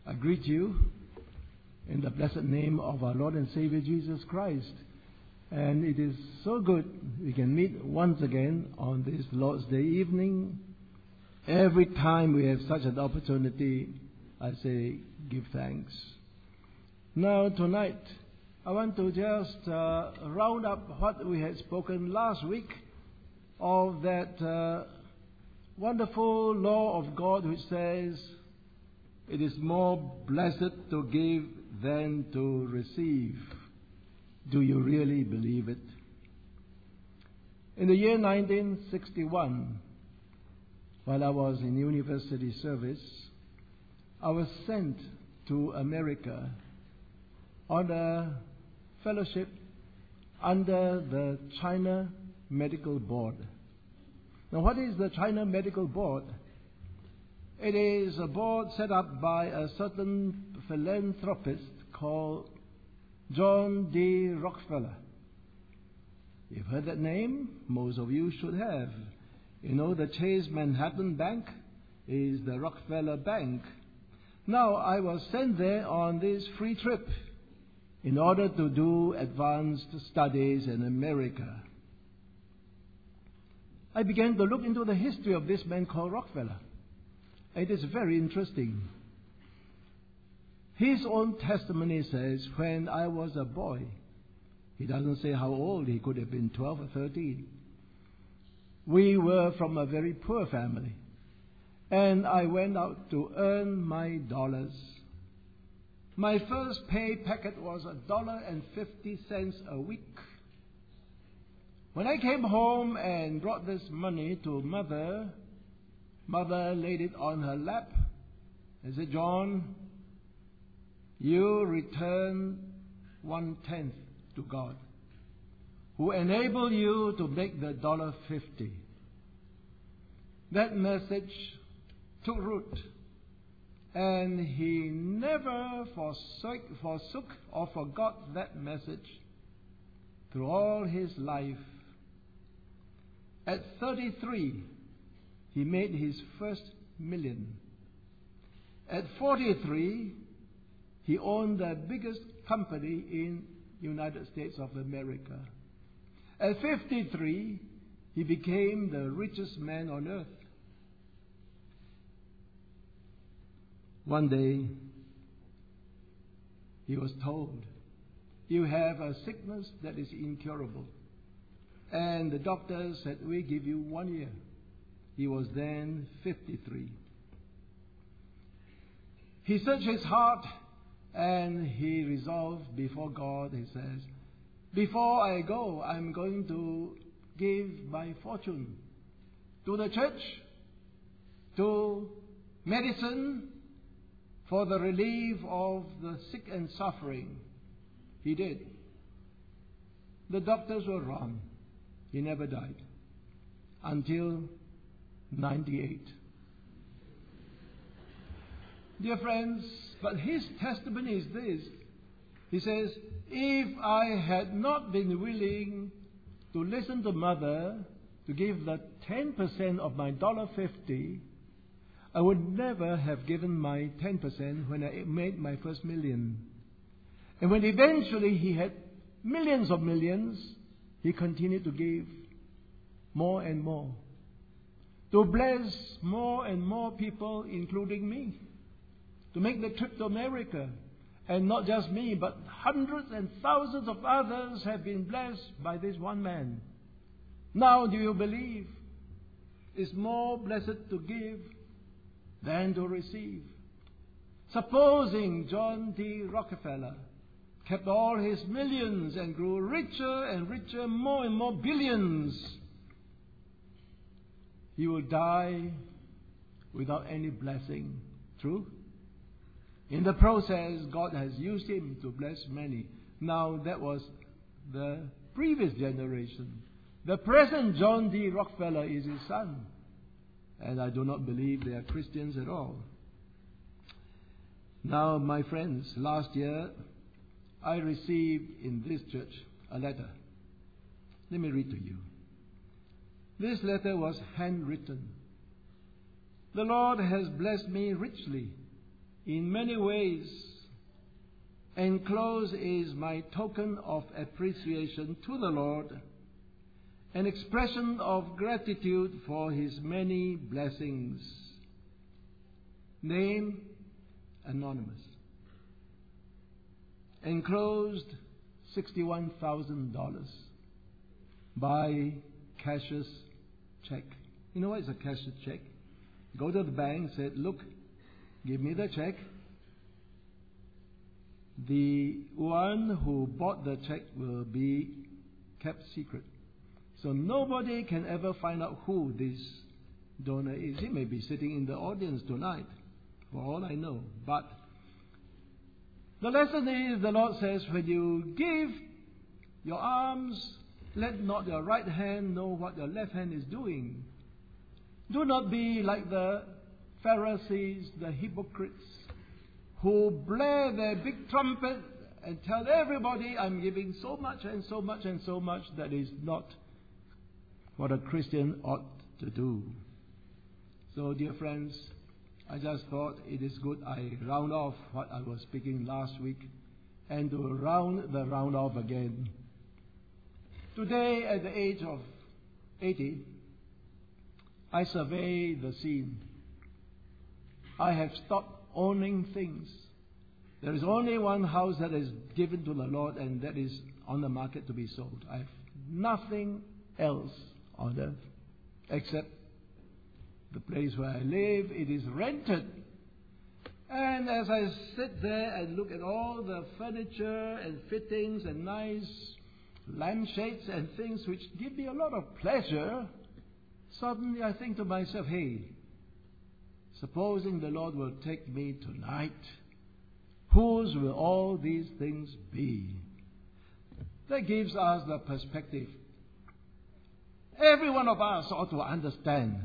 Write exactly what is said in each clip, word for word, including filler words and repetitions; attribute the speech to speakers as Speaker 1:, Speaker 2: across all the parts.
Speaker 1: I greet you in the blessed name of our Lord and Savior Jesus Christ. And it is so good we can meet once again on this Lord's Day evening. Every time we have such an opportunity, I say, give thanks. Now, tonight, I want to just uh, round up what we had spoken last week of that uh, wonderful law of God which says, it is more blessed to give than to receive. Do you really believe it? In the year nineteen sixty-one, while I was in university service, I was sent to America on a fellowship under the China Medical Board. Now, what is the China Medical Board? It is a board set up by a certain philanthropist called John D. Rockefeller. You've heard that name? Most of you should have. You know, the Chase Manhattan Bank is the Rockefeller Bank. Now, I was sent there on this free trip in order to do advanced studies in America. I began to look into the history of this man called Rockefeller. It is very interesting. His own testimony says, when I was a boy, he doesn't say how old, he could have been twelve or thirteen. We were from a very poor family, and I went out to earn my dollars. My first pay packet was a dollar and fifty cents a week. When I came home and brought this money to Mother, Mother laid it on her lap and said, John, you return one-tenth to God, who enabled you to make the dollar fifty. That message took root, and he never forsook, forsook or forgot that message through all his life. At thirty-three, he made his first million. At forty-three, he owned the biggest company in the United States of America. At fifty-three, he became the richest man on earth. One day, he was told, you have a sickness that is incurable. And the doctor said, we give you one year. He was then fifty-three. He searched his heart and he resolved before God, he says, before I go, I'm going to give my fortune to the church, to medicine, for the relief of the sick and suffering. He did. The doctors were wrong. He never died until ninety-eight. Dear friends, but his testimony is this. He says, if I had not been willing to listen to Mother to give the ten percent of my one dollar fifty, I would never have given my ten percent when I made my first million. And when eventually he had millions of millions, he continued to give more and more, to bless more and more people, including me, to make the trip to America. And not just me, but hundreds and thousands of others have been blessed by this one man. Now, do you believe it's more blessed to give than to receive? Supposing John D. Rockefeller kept all his millions and grew richer and richer, more and more billions, he will die without any blessing. True? In the process, God has used him to bless many. Now, that was the previous generation. The present John D. Rockefeller is his son. And I do not believe they are Christians at all. Now, my friends, last year, I received in this church a letter. Let me read to you. This letter was handwritten. The Lord has blessed me richly in many ways, enclosed is my token of appreciation to the Lord, an expression of gratitude for His many blessings. Name, anonymous. Enclosed, sixty-one thousand dollars by cashier's check. You know what is a cashier's check? Go to the bank, say, look, give me the check. The one who bought the check will be kept secret. So nobody can ever find out who this donor is. He may be sitting in the audience tonight, for all I know. But the lesson is, the Lord says, when you give your alms, let not your right hand know what your left hand is doing. Do not be like the Pharisees, the hypocrites, who blare their big trumpet and tell everybody, I'm giving so much and so much and so much. That is not what a Christian ought to do. So, dear friends, I just thought it is good I round off what I was speaking last week and to round the round off again. Today, at the age of eighty, I survey the scene. I have stopped owning things. There is only one house that is given to the Lord, and that is on the market to be sold. I have nothing else on earth except the place where I live. It is rented. And as I sit there and look at all the furniture and fittings and nice lampshades and things which give me a lot of pleasure, suddenly I think to myself, hey, supposing the Lord will take me tonight, whose will all these things be? That gives us the perspective. Every one of us ought to understand,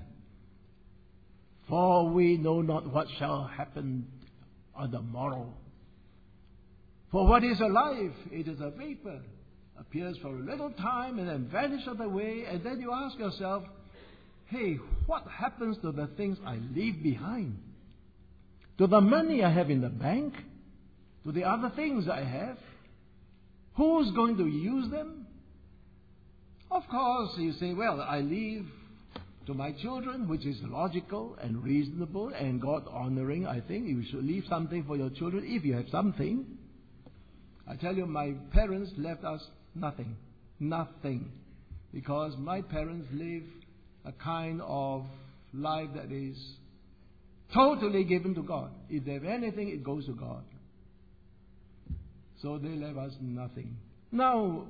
Speaker 1: for we know not what shall happen on the morrow. For what is a life? It is a vapor, appears for a little time and then vanishes away, and then you ask yourself, hey, what happens to the things I leave behind? To the money I have in the bank? To the other things I have? Who's going to use them? Of course, you say, well, I leave to my children, which is logical and reasonable and God-honoring. I think you should leave something for your children if you have something. I tell you, my parents left us nothing. Nothing. Because my parents live a kind of life that is totally given to God. If they have anything, it goes to God. So they left us nothing. Now,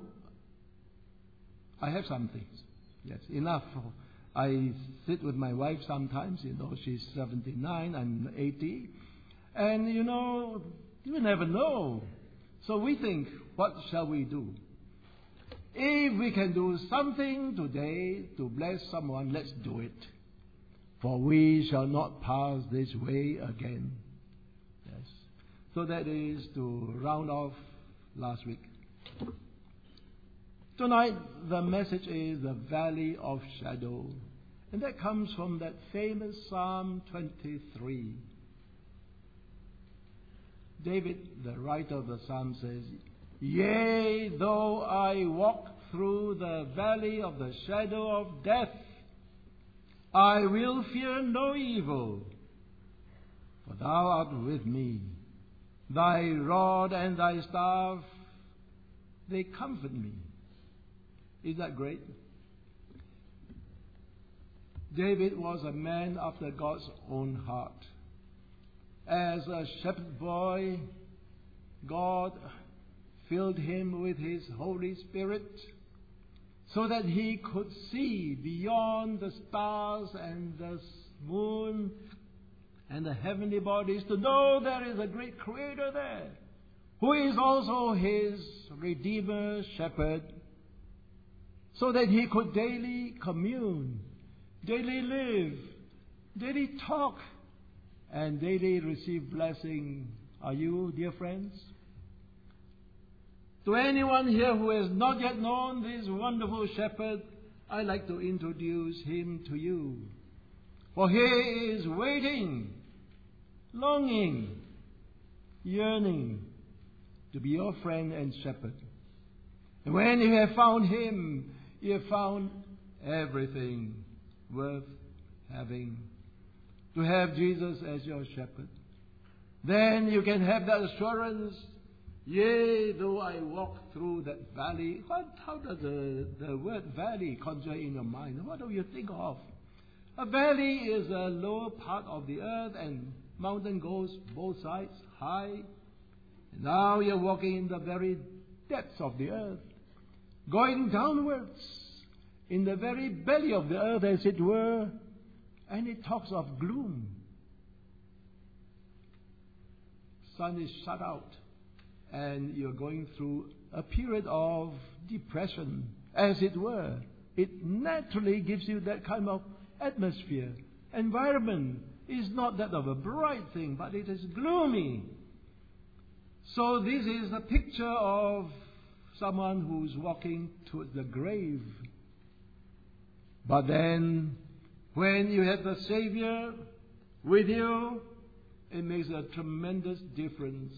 Speaker 1: I have some things. Yes, enough. I sit with my wife sometimes. You know, she's seventy-nine, I'm eighty. And, you know, you never know. So we think, what shall we do? If we can do something today to bless someone, let's do it. For we shall not pass this way again. Yes. So that is to round off last week. Tonight, the message is the Valley of Shadow. And that comes from that famous Psalm twenty-three. David, the writer of the Psalm, says, Yea, though I walk through the valley of the shadow of death, I will fear no evil, for thou art with me. Thy rod and thy staff, they comfort me. Is that great? David was a man after God's own heart. As a shepherd boy, God filled him with His Holy Spirit so that he could see beyond the stars and the moon and the heavenly bodies, to know there is a great Creator there who is also his Redeemer, Shepherd, so that he could daily commune, daily live, daily talk, and daily receive blessing. Are you, dear friends? To anyone here who has not yet known this wonderful shepherd, I'd like to introduce him to you. For he is waiting, longing yearning to be your friend and shepherd. And when you have found Him, you have found everything worth having. To have Jesus as your shepherd. Then you can have that assurance, yea, though I walk through that valley. What, how does the, the word valley conjure in your mind? What do you think of? A valley is a lower part of the earth, and mountain goes both sides, high. And now you're walking in the very depths of the earth, going downwards in the very belly of the earth, as it were, and it talks of gloom. Sun is shut out, and you're going through a period of depression, as it were. It naturally gives you that kind of atmosphere. Environment is not that of a bright thing, but it is gloomy. So this is a picture of someone who's walking towards the grave. But then, when you have the Savior with you, it makes a tremendous difference.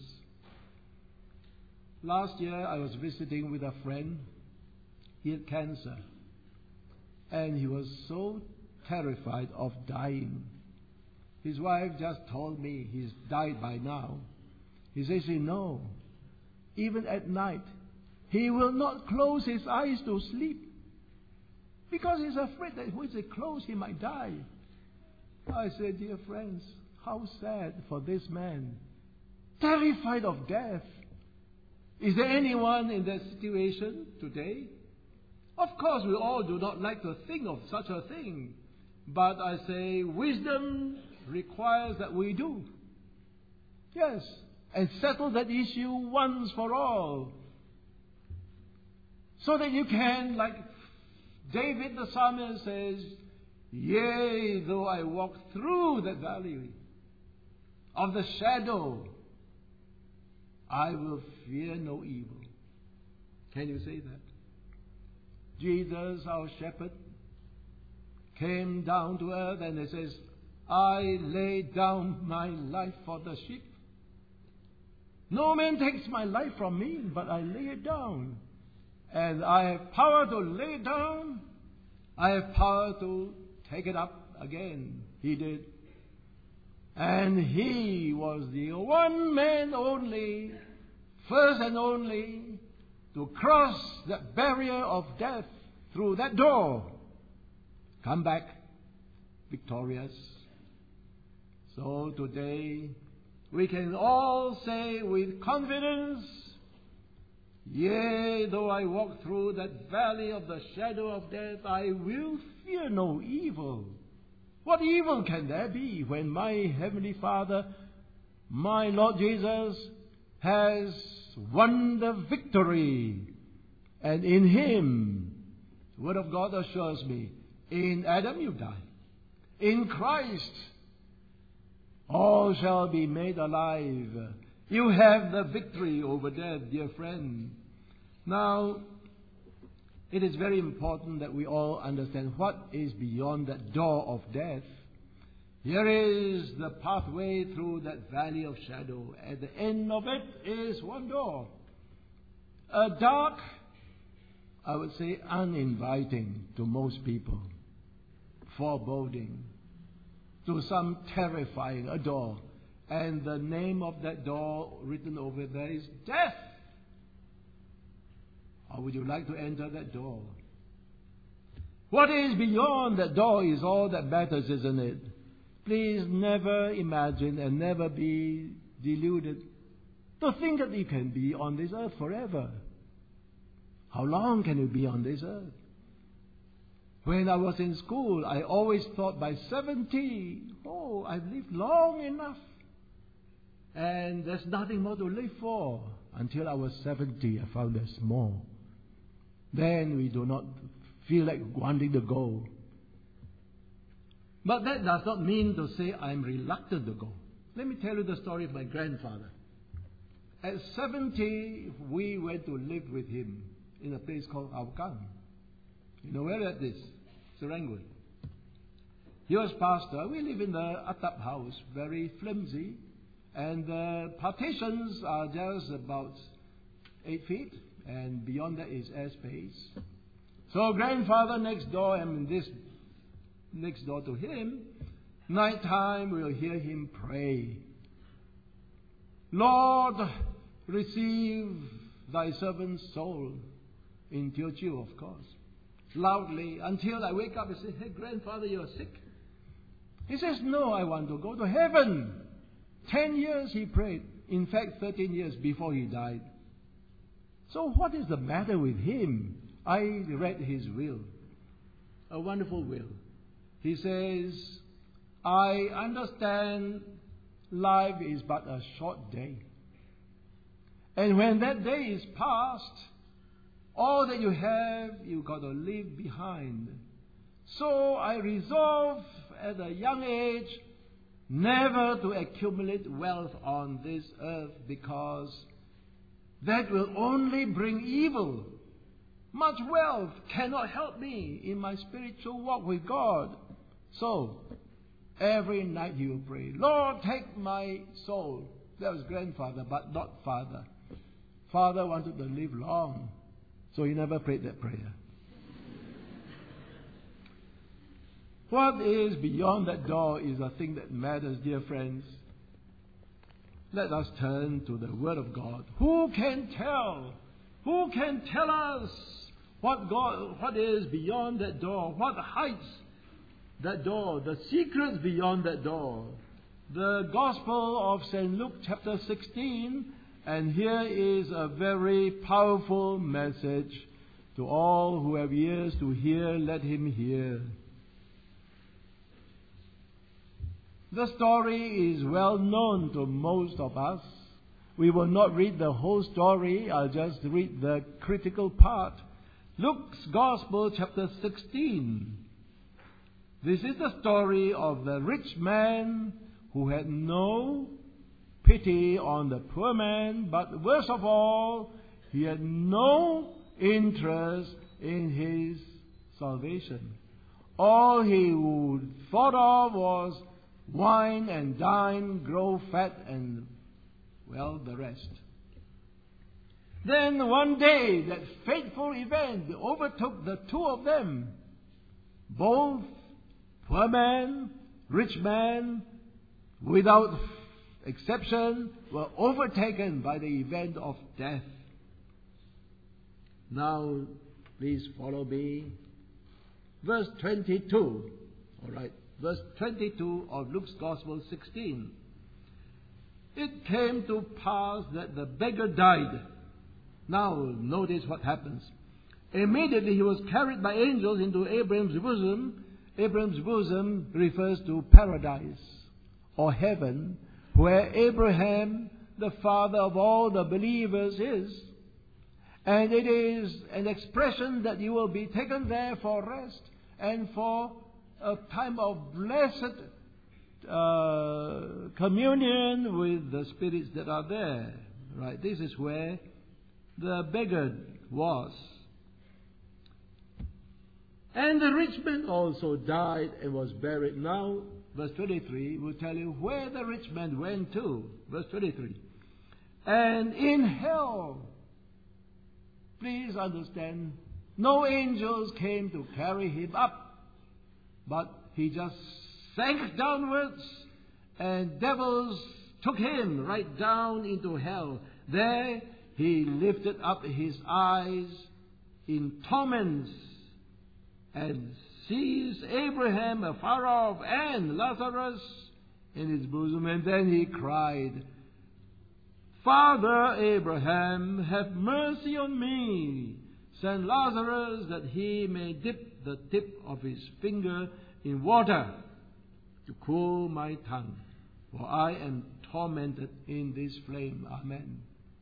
Speaker 1: Last year, I was visiting with a friend. He had cancer. And he was so terrified of dying. His wife just told me he's died by now. He says, you know, even at night, he will not close his eyes to sleep. Because he's afraid that once they close, he might die. I said, dear friends, how sad for this man. Terrified of death. Is there anyone in that situation today? Of course, we all do not like to think of such a thing. But I say, wisdom requires that we do. Yes, and settle that issue once for all. So that you can, like David the psalmist says, yea, though I walk through the valley of the shadow, I will fear no evil. Can you say that? Jesus, our shepherd, came down to earth and he says, I lay down my life for the sheep. No man takes my life from me, but I lay it down. And I have power to lay it down. I have power to take it up again. He did. And He was the one man only, first and only, to cross that barrier of death through that door. Come back victorious. So today, we can all say with confidence, yea, though I walk through that valley of the shadow of death, I will fear no evil. What evil can there be when my Heavenly Father, my Lord Jesus, has won the victory? And in Him, the Word of God assures me, in Adam you die. In Christ, all shall be made alive. You have the victory over death, dear friend. Now, it is very important that we all understand what is beyond that door of death. Here is the pathway through that valley of shadow. At the end of it is one door. A dark, I would say uninviting to most people. Foreboding. To some terrifying a door. And the name of that door written over there is death. Or would you like to enter that door? What is beyond that door is all that matters, isn't it? Please never imagine and never be deluded to think that you can be on this earth forever. How long can you be on this earth? When I was in school, I always thought by seventy, oh, I've lived long enough. And there's nothing more to live for. Until I was seventy, I found there's more. Then we do not feel like wanting to go. But that does not mean to say I'm reluctant to go. Let me tell you the story of my grandfather. At seventy, we went to live with him in a place called Aukang. You know where that is? Serangoon. He was pastor. We live in the atap house, very flimsy. And the partitions are just about eight feet, and beyond that is airspace. So grandfather next door, I mean this next door to him, nighttime we'll hear him pray. Lord, receive thy servant's soul, in Teochew, of course, loudly, until I wake up and say, hey, grandfather, you're sick. He says, no, I want to go to heaven. Ten years he prayed. In fact, thirteen years before he died. So what is the matter with him? I read his will. A wonderful will. He says, I understand life is but a short day. And when that day is past, all that you have, you've got to leave behind. So I resolve at a young age never to accumulate wealth on this earth, because that will only bring evil. Much wealth cannot help me in my spiritual walk with God. So, every night he will pray, Lord, take my soul. That was grandfather, but not father. Father wanted to live long, so he never prayed that prayer. What is beyond that door is a thing that matters, dear friends. Let us turn to the Word of God. Who can tell? Who can tell us what God, what is beyond that door? What heights that door? The secrets beyond that door. The Gospel of Saint Luke chapter sixteen, and here is a very powerful message to all who have ears to hear. Let him hear. The story is well known to most of us. We will not read the whole story. I'll just read the critical part. Luke's Gospel, chapter sixteen. This is the story of the rich man who had no pity on the poor man, but worst of all, he had no interest in his salvation. All he would thought of was wine and dine, grow fat, and, well, the rest. Then one day, that fateful event overtook the two of them. Both poor man, rich man, without exception, were overtaken by the event of death. Now, please follow me. Verse twenty-two. All right. Verse twenty-two of Luke's Gospel sixteen. It came to pass that the beggar died. Now, notice what happens. Immediately he was carried by angels into Abraham's bosom. Abraham's bosom refers to paradise or heaven, where Abraham, the father of all the believers, is. And it is an expression that you will be taken there for rest and for a time of blessed uh, communion with the spirits that are there. Right? This is where the beggar was. And the rich man also died and was buried. Now, verse twenty-three will tell you where the rich man went to. Verse twenty-three. And in hell, please understand, no angels came to carry him up, but he just sank downwards, and devils took him right down into hell. There he lifted up his eyes in torments and sees Abraham afar off and Lazarus in his bosom. And then he cried, Father Abraham, have mercy on me. Send Lazarus that he may dip the tip of his finger in water to cool my tongue, for I am tormented in this flame. Amen.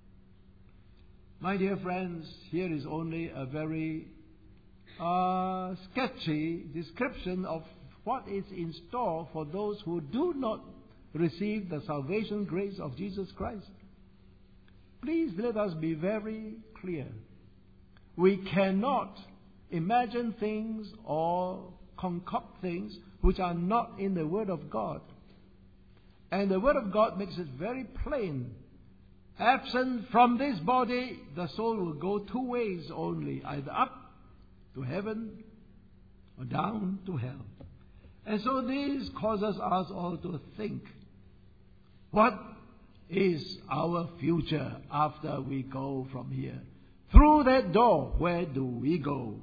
Speaker 1: My dear friends, here is only a very uh, sketchy description of what is in store for those who do not receive the salvation grace of Jesus Christ. Please let us be very clear. We cannot imagine things or concoct things which are not in the Word of God. And the Word of God makes it very plain. Absent from this body, the soul will go two ways only, either up to heaven or down to hell. And so this causes us all to think, what is our future after we go from here? Through that door, where do we go?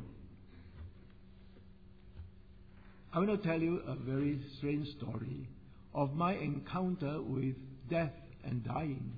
Speaker 1: I'm going to tell you a very strange story of my encounter with death and dying.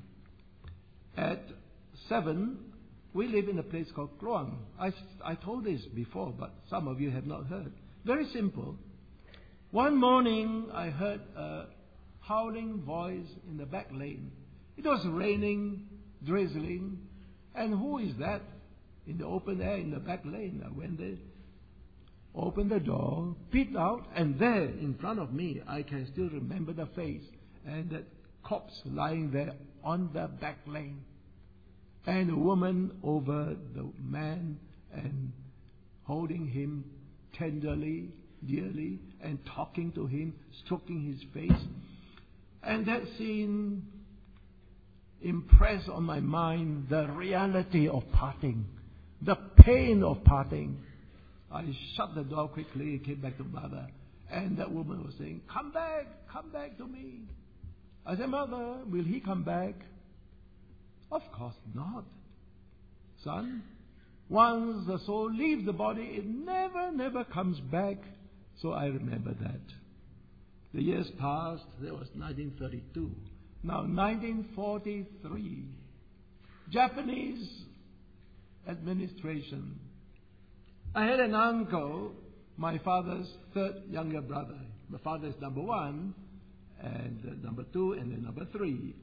Speaker 1: At seven, we live in a place called Kluang. I, I told this before, but some of you have not heard. Very simple. One morning, I heard a howling voice in the back lane. It was raining, drizzling, and who is that in the open air in the back lane? I went there, opened the door, peeped out, and there in front of me, I can still remember the face, and that corpse lying there on the back lane, and a woman over the man and holding him tenderly, dearly, and talking to him, stroking his face. And that scene impressed on my mind the reality of parting, the pain of parting. I shut the door quickly and came back to Mother. And that woman was saying, come back, come back to me. I said, Mother, will he come back? Of course not. Son, once the soul leaves the body, it never, never comes back. So I remember that. The years passed. That was nineteen thirty-two. Now, nineteen forty-three. Japanese administration. I had an uncle, my father's third younger brother. My father is number one, and uh, number two, and then number three.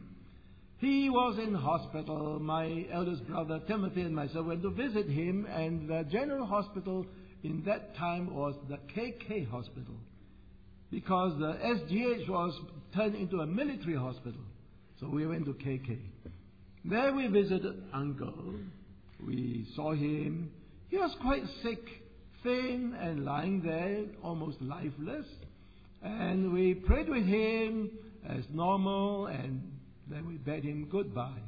Speaker 1: He was in hospital. My eldest brother, Timothy, and myself went to visit him, and the general hospital in that time was the K K hospital, because the S G H was turned into a military hospital. So we went to K K. There we visited Uncle. We saw him. He was quite sick, thin, and lying there, almost lifeless. And we prayed with him as normal, and then we bade him goodbye.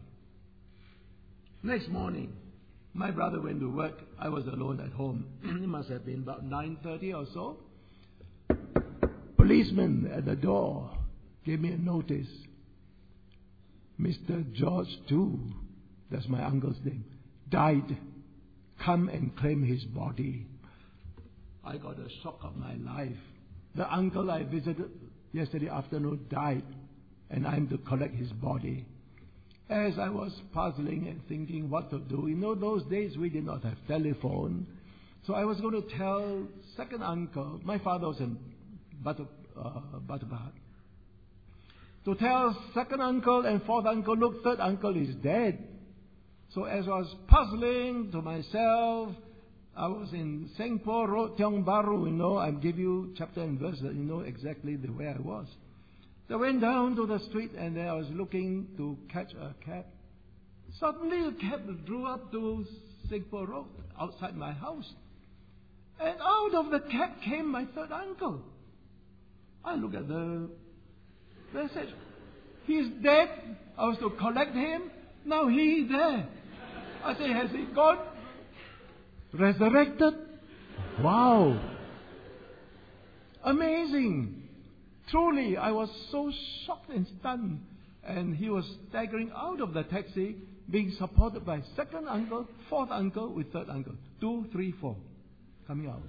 Speaker 1: Next morning, my brother went to work. I was alone at home. It must have been about nine thirty or so. Policeman at the door gave me a notice. Mister George Chu, that's my uncle's name, died. Come and claim his body. I got a shock of my life. The uncle I visited yesterday afternoon died, and I'm to collect his body. As I was puzzling and thinking what to do, you know, those days we did not have telephone. So I was going to tell second uncle, my father was in Batu, uh, Batubahat, to tell second uncle and fourth uncle, look, third uncle is dead. So as I was puzzling to myself, I was in Sengpo Road, Tiong Bahru, you know, I give you chapter and verse that you know exactly the where I was. So I went down to the street, and then I was looking to catch a cab. Suddenly a cab drew up to Sengpo Road, outside my house. And out of the cab came my third uncle. I look at the message. He's dead. I was to collect him. Now he's there. I say, has he gone? Resurrected? Wow. Amazing. Truly, I was so shocked and stunned. And he was staggering out of the taxi, being supported by second uncle, fourth uncle, with third uncle. Two, three, four. Coming out.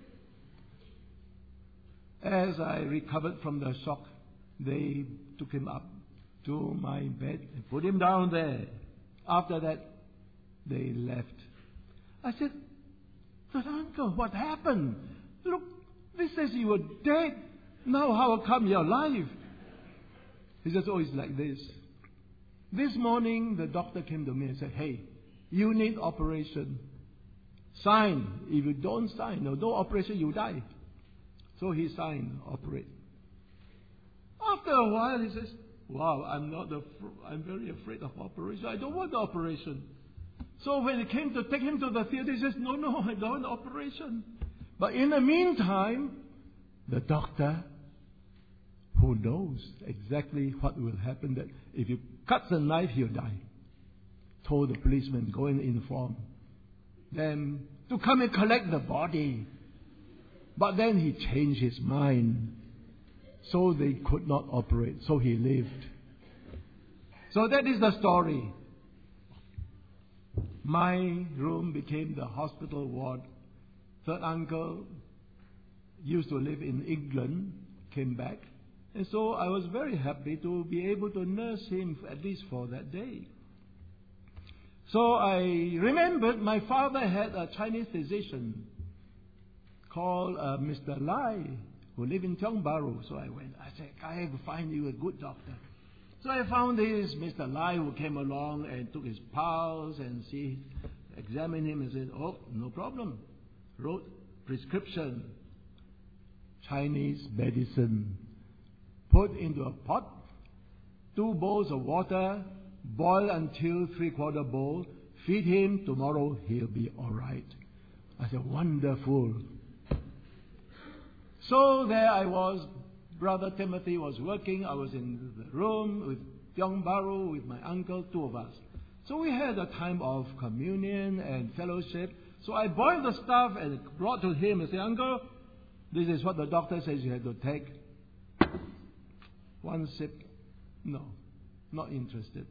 Speaker 1: As I recovered from the shock, they took him up to my bed and put him down there. After that, they left. I said, but uncle, what happened? Look, this says you were dead. Now how come you're alive? He says, oh, it's like this. This morning, the doctor came to me and said, hey, you need operation. Sign. If you don't sign, no, no operation, you die. So he signed, operate. After a while, he says, wow, I'm not. Af- I'm very afraid of operation. I don't want the operation. So when it came to take him to the theater, he says, no, no, I don't want the operation. But in the meantime, the doctor who knows exactly what will happen, that if you cut the knife, he'll die. Told the policeman, go and inform them to come and collect the body. But then he changed his mind, so they could not operate, so he lived. So that is the story. My room became the hospital ward. Third uncle used to live in England, came back. And so I was very happy to be able to nurse him at least for that day. So I remembered my father had a Chinese physician called uh, Mister Lai, who lived in Tiong Bahru. So I went, I said, I have to find you a good doctor. So I found this Mister Lai, who came along and took his pulse and see, examined him and said, oh, no problem. Wrote prescription, Chinese medicine. Put into a pot, two bowls of water, boil until three-quarter bowl, feed him, tomorrow he'll be all right. I said, wonderful. So there I was, Brother Timothy was working, I was in the room with Tiong Bahru, with my uncle, two of us. So we had a time of communion and fellowship. So I boiled the stuff and brought to him and said, Uncle, this is what the doctor says you have to take. One sip, no, not interested.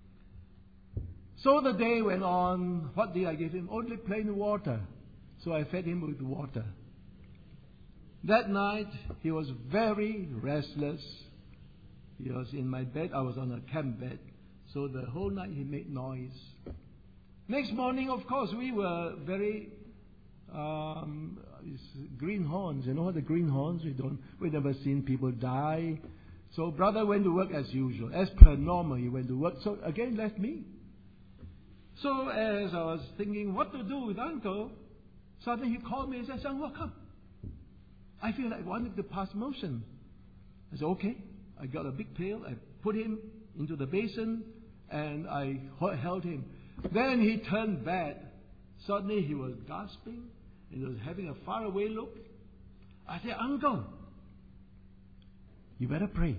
Speaker 1: So the day went on. What did I give him? Only plain water. So I fed him with water. That night, he was very restless. He was in my bed. I was on a camp bed. So the whole night he made noise. Next morning, of course, we were very um, greenhorns. You know what the greenhorns? We don't. We never seen people die. So brother went to work as usual. As per normal, he went to work. So again, left me. So as I was thinking what to do with uncle, suddenly he called me and said, son, well, come. I feel like wanting to pass motion. I said, okay. I got a big pail. I put him into the basin and I held him. Then he turned bad. Suddenly he was gasping and he was having a faraway look. I said, uncle, you better pray.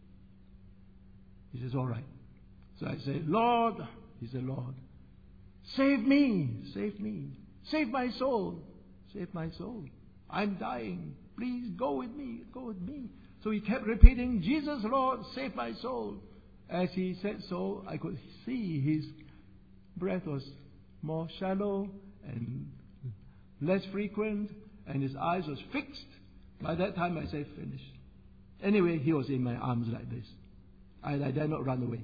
Speaker 1: He says, all right. So I say, Lord, he said, Lord, save me, save me, save my soul, save my soul. I'm dying. Please go with me, go with me. So he kept repeating, Jesus, Lord, save my soul. As he said so, I could see his breath was more shallow and less frequent, and his eyes was fixed. By that time, I said, finish. Anyway, he was in my arms like this. I, I dare not run away.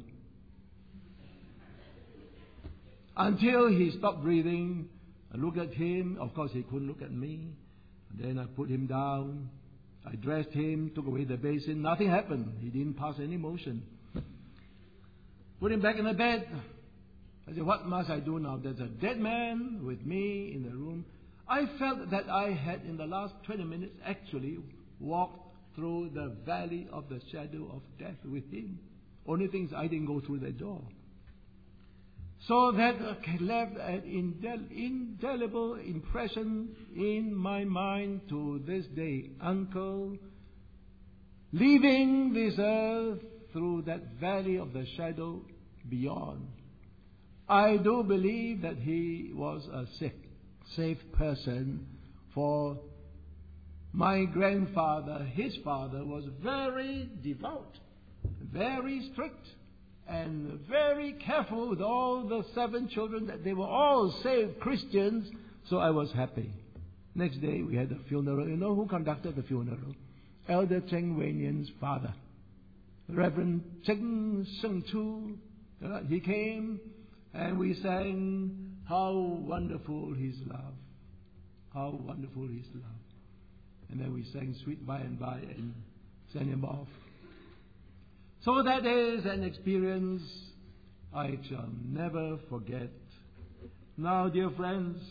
Speaker 1: Until he stopped breathing, I looked at him. Of course, he couldn't look at me. Then I put him down. I dressed him, took away the basin. Nothing happened. He didn't pass any motion. Put him back in the bed. I said, what must I do now? There's a dead man with me in the room. I felt that I had, in the last twenty minutes, actually walked through the valley of the shadow of death with him. Only thing is I didn't go through the door. So that left an indel- indelible impression in my mind to this day. Uncle, leaving this earth through that valley of the shadow beyond. I do believe that he was a safe, safe person, for my grandfather, his father, was very devout, very strict, and very careful with all the seven children, that they were all saved Christians. So I was happy. Next day we had a funeral. You know who conducted the funeral? Elder Cheng Wei-Nian's father, Reverend Cheng Sheng Chu. He came and we sang, how wonderful his love, how wonderful his love. And then we sang Sweet By and By and sent him off. So that is an experience I shall never forget. Now, dear friends,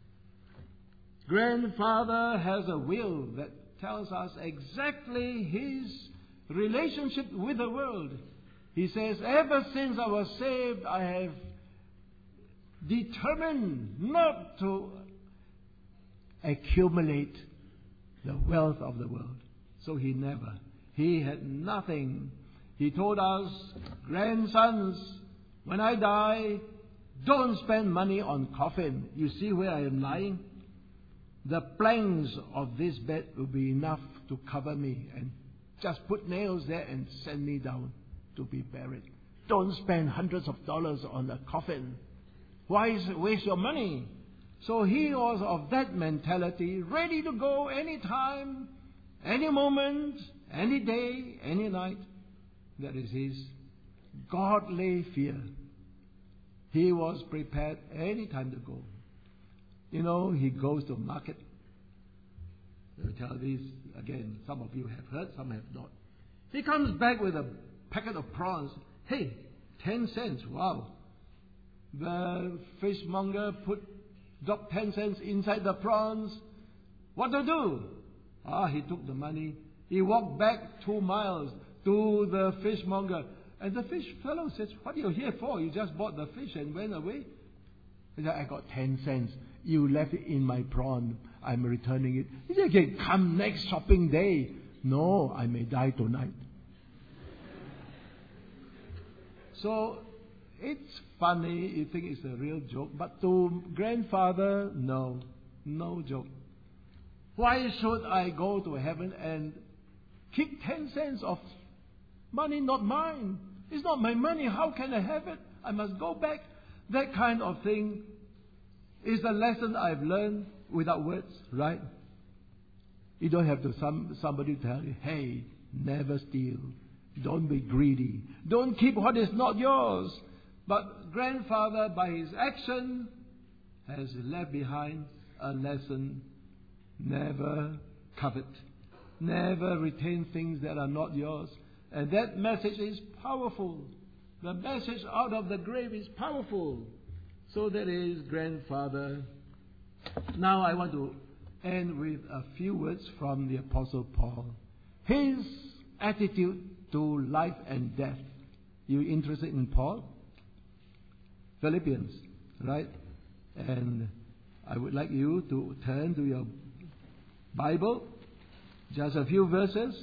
Speaker 1: grandfather has a will that tells us exactly his relationship with the world. He says, ever since I was saved, I have determined not to accumulate the wealth of the world. So he never. he had nothing. He told us, grandsons, when I die, don't spend money on coffin. You see where I am lying? The planks of this bed will be enough to cover me, and just put nails there and send me down to be buried. Don't spend hundreds of dollars on a coffin. Why waste your money? So he was of that mentality, ready to go any time, any moment, any day, any night. That is his godly fear. He was prepared any time to go. You know, he goes to market. I'll tell this again. Some of you have heard, some have not. He comes back with a packet of prawns. Hey, ten cents. Wow. The fishmonger put dropped ten cents inside the prawns. What to do? Ah, he took the money. He walked back two miles to the fishmonger. And the fish fellow says, what are you here for? You just bought the fish and went away. He said, I got ten cents. You left it in my prawn. I'm returning it. He said, okay, come next shopping day. No, I may die tonight. So, it's funny. You think it's a real joke. But to grandfather, no. No joke. Why should I go to heaven and keep ten cents of money not mine? It's not my money. How can I have it? I must go back. That kind of thing is a lesson I've learned without words, right? You don't have to some somebody tell you, hey, never steal. Don't be greedy. Don't keep what is not yours. But grandfather, by his action, has left behind a lesson. Never covet. Never retain things that are not yours. And that message is powerful. The message out of the grave is powerful. So that is grandfather. Now I want to end with a few words from the Apostle Paul. His attitude to life and death. You interested in Paul? Philippians, right? And I would like you to turn to your Bible. Just a few verses.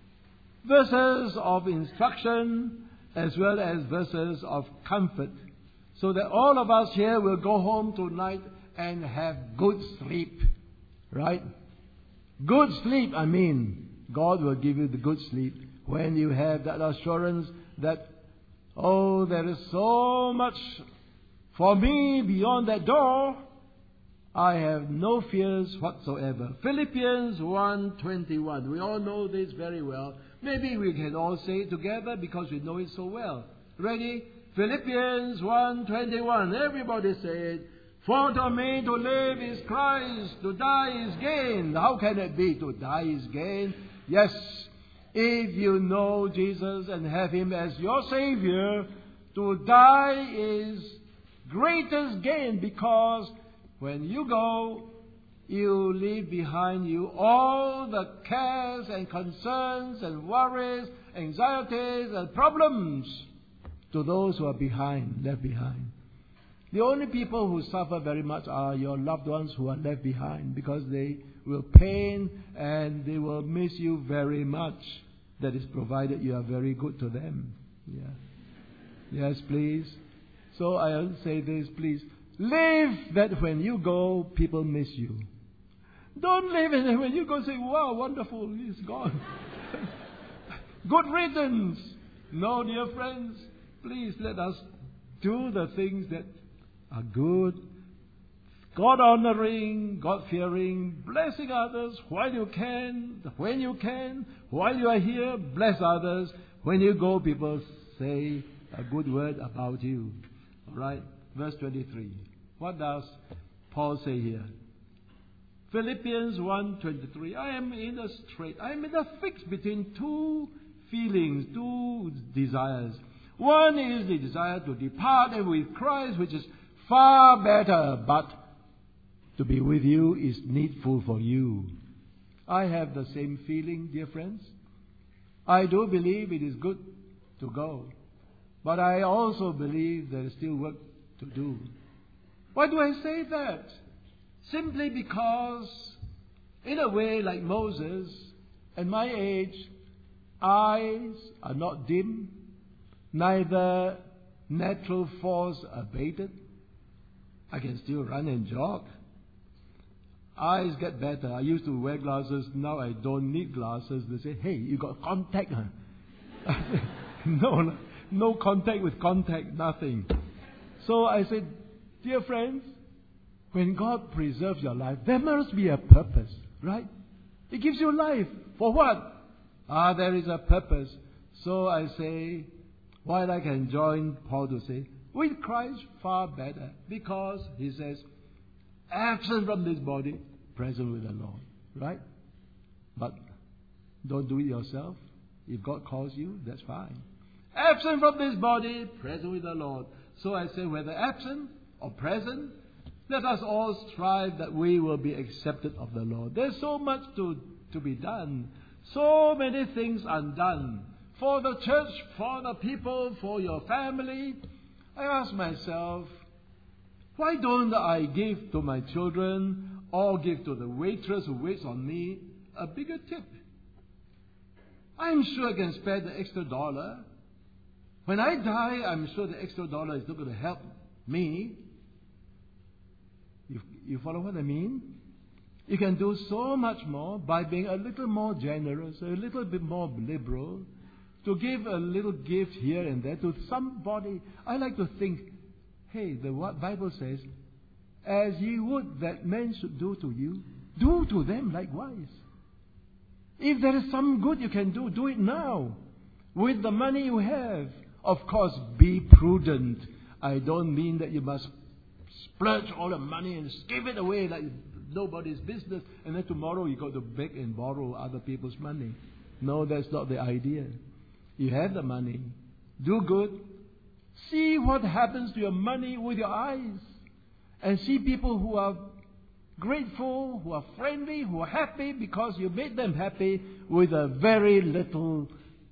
Speaker 1: Verses of instruction as well as verses of comfort. So that all of us here will go home tonight and have good sleep. Right? Good sleep, I mean. God will give you the good sleep when you have that assurance that, oh, there is so much for me beyond that door. I have no fears whatsoever. Philippians one twenty-one. We all know this very well. Maybe we can all say it together because we know it so well. Ready? Philippians one twenty-one. Everybody say it. For to me to live is Christ, to die is gain. How can it be to die is gain? Yes, if you know Jesus and have Him as your Savior, to die is greatest gain, because when you go, you leave behind you all the cares and concerns and worries, anxieties and problems to those who are behind, left behind. The only people who suffer very much are your loved ones who are left behind, because they will pain and they will miss you very much. That is provided you are very good to them. Yeah. Yes, please. So I'll say this, please. Live that when you go, people miss you. Don't live and when you go say, wow, wonderful, he's gone. Good riddance. No, dear friends, please let us do the things that are good, God-honoring, God-fearing, blessing others while you can, when you can, while you are here, bless others. When you go, people say a good word about you. All right? Verse twenty-three. What does Paul say here? Philippians one twenty-three. I am in a strait. I am in a fix between two feelings, two desires. One is the desire to depart and with Christ, which is far better, but to be with you is needful for you. I have the same feeling, dear friends. I do believe it is good to go, but I also believe there is still work to do. Why do I say that? Simply because, in a way like Moses, at my age, eyes are not dim, neither natural force abated. I can still run and jog. Eyes get better. I used to wear glasses. Now I don't need glasses. They say, hey, you got contact, huh? no, no contact with contact, nothing. So I said, dear friends, when God preserves your life, there must be a purpose, right? He gives you life. For what? Ah, there is a purpose. So I say, while I can join Paul to say, with Christ far better, because he says, absent from this body, present with the Lord, right? But don't do it yourself. If God calls you, that's fine. Absent from this body, present with the Lord. So I say, whether absent or present, let us all strive that we will be accepted of the Lord. There's so much to, to be done. So many things undone. For the church, for the people, for your family. I ask myself, why don't I give to my children or give to the waitress who waits on me a bigger tip? I'm sure I can spare the extra dollar. When I die, I'm sure the extra dollar is not going to help me. You, you follow what I mean? You can do so much more by being a little more generous, a little bit more liberal, to give a little gift here and there to somebody. I like to think, hey, the Bible says, as ye would that men should do to you, do to them likewise. If there is some good you can do, do it now. With the money you have. Of course, be prudent. I don't mean that you must splurge all the money and give it away like nobody's business, and then tomorrow you got to beg and borrow other people's money. No, that's not the idea. You have the money. Do good. See what happens to your money with your eyes. And see people who are grateful, who are friendly, who are happy because you made them happy with a very little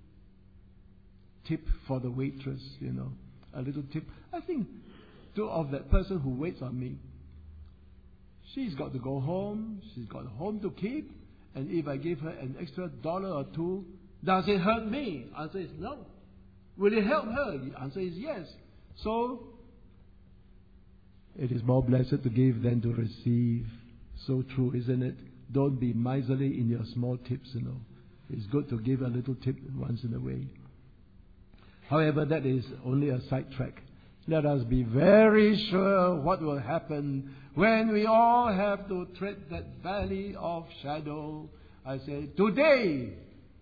Speaker 1: tip for the waitress, you know. A little tip. I think to, of that person who waits on me. She's got to go home. She's got a home to keep. And if I give her an extra dollar or two, does it hurt me? Answer is no. Will it help her? The answer is yes. So, it is more blessed to give than to receive. So true, isn't it? Don't be miserly in your small tips, you know. It's good to give a little tip once in a way. However, that is only a sidetrack. Let us be very sure what will happen when we all have to tread that valley of shadow. I say, today,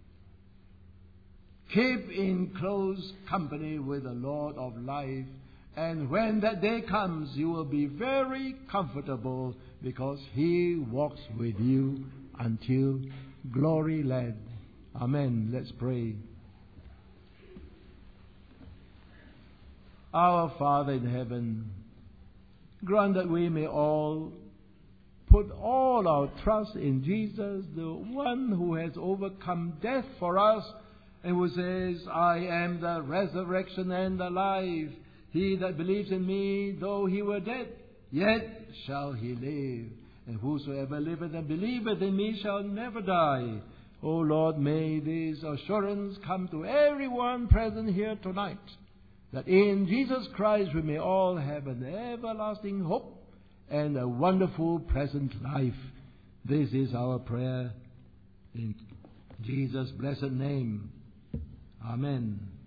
Speaker 1: keep in close company with the Lord of life. And when that day comes, you will be very comfortable because He walks with you until glory land. Amen. Let's pray. Our Father in heaven, grant that we may all put all our trust in Jesus, the one who has overcome death for us, and who says, I am the resurrection and the life. He that believes in me, though he were dead, yet shall he live. And whosoever liveth and believeth in me shall never die. O Lord, may this assurance come to everyone present here tonight, that in Jesus Christ we may all have an everlasting hope and a wonderful present life. This is our prayer in Jesus' blessed name. Amen.